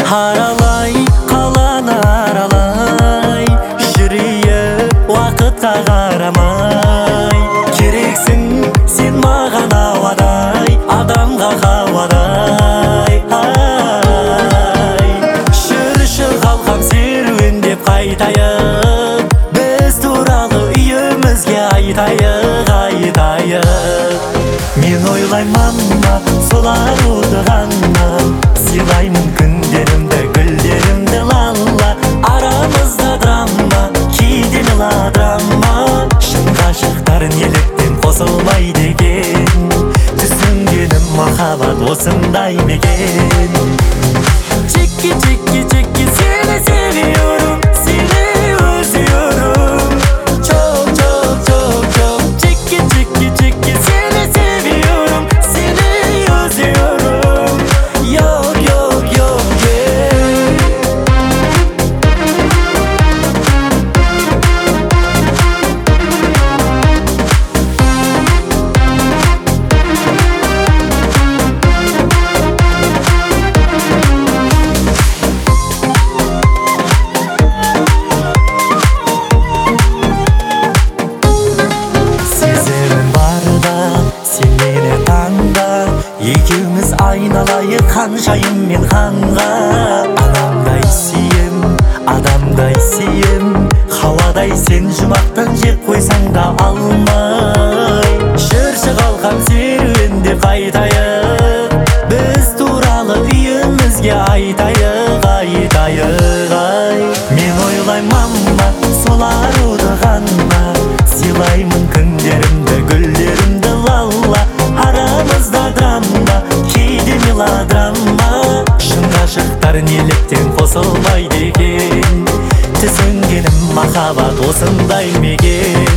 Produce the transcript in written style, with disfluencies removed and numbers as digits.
Аралай, қаланы аралай, жүрейік уақытқа қарамай. Керексің сен маған ауадай, адамға хауадай. Жүрші қалқам серуендеп қайтайық, біз туралы үйімізге айтайық, айтайық. Мен ойлаймын сол аруды ғана, сыйлаймын күндерімді, гүлдерімді лалла. Арамызда драма, кейде мелодрама, шын ғашықтар неліктен қосылмайды екен? Түсінгенім махаббат осындай мекен. Чекки, чекки, чекки, сені seviyorum, seni özlüyorum. Çok çok çok çok. Çekki, çekki, çekki, seni seviyorum, seni özlüyorum. Yok yok yok yeah. Екеуміз айналайық ханшайым мен ханға. Анамдай сүйем, адамдай сүйем, хауадай сен жұмақтан жеп қойсаң да алмай. Жүрші қалқам серуенде қайтайық, біз туралы үйімізге айтайық, айтайық. Мен ойлаймын сол аруды ғана, сыйлаймын күндерімді, гүлдерімді лалла. Арамызда драма, кейде мелодрама, шын ғашықтар неліктен қосылмайды екен? Түсінгенім махаббат осындай мекен.